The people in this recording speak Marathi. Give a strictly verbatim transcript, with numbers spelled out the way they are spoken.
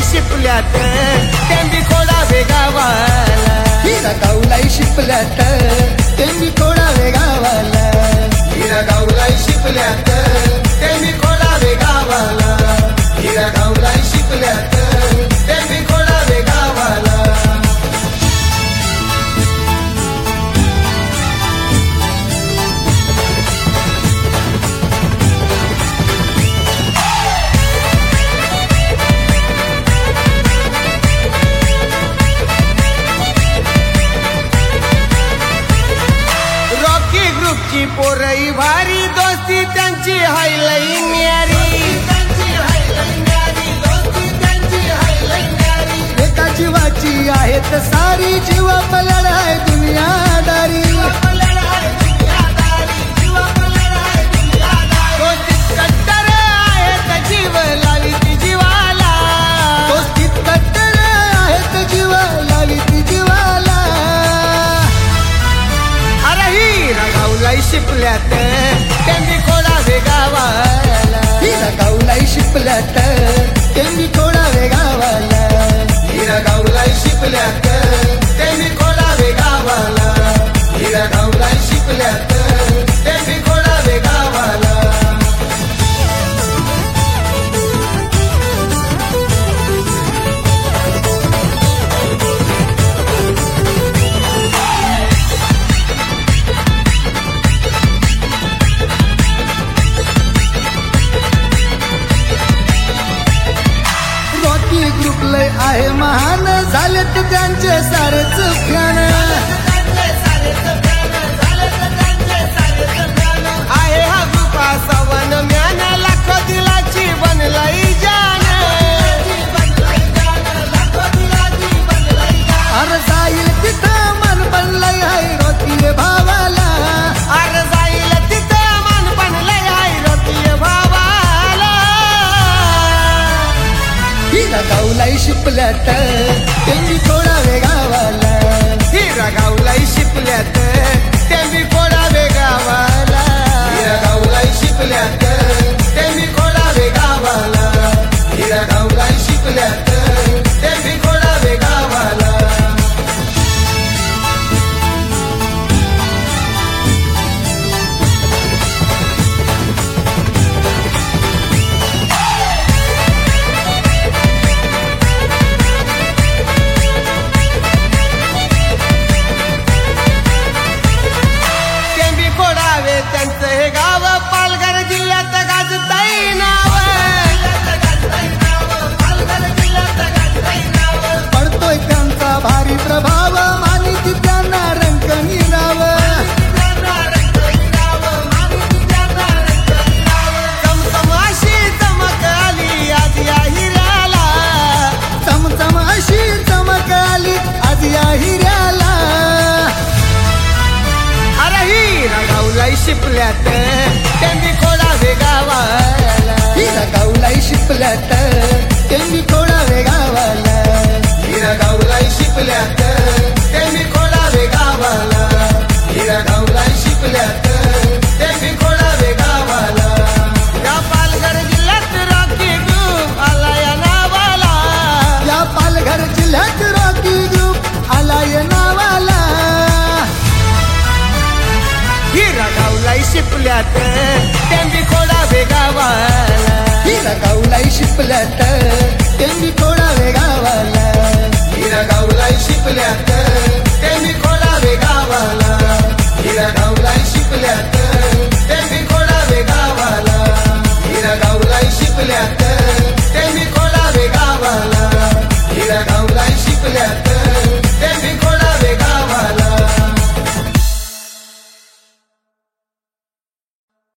शिपल्यात टेंबी खोडावे गावाला हिरा गावलाई शिपल्यात टेंबी खोडावे गावाला हिरा गावलाई शिपल्यात टेंबी खोडावे गावाला हिरा गावलाई शिपल्यात टेंबी खोडावे गावाला ची पोरई भारी दोस्ती त्यांची हाय लई न्यारी एका जीवाची आहेत सारी जीव लढाय दुनियादारी दोस्तीत कट्टर आहेत जीव लावी ती जीवाला दोस्तीत कट्टर आहेत जीव लावी ती जीवाला अरे हिरा गावलाई शिपल्यात टेंबी खोडावे गावाला हिरा गावलाई शिपल्यात टेंबी खोडावे गावाला हिरा गावलाई शिपल्यात टेंबी खोडावे गावाला हिरा गावलाई शिपल्यात टेंबी खोडावे गावाला ग्रुप लय आहे महान झालेत त्यांचे सारेच फ्यान आहे हा ग्रुपा सवन म्यान लाखो दिलाची बनलाई जान अर जाईल तिथं मन बनलंय हाय रोतीये भावाला अर जाईल तिथं मन बनलंय हाय रोतीये भावाला हिरा गावलाई शिपल्यात टेंबी खोडावे गावाला हिरा गावलाई शिपल्यात टेंबी खोडा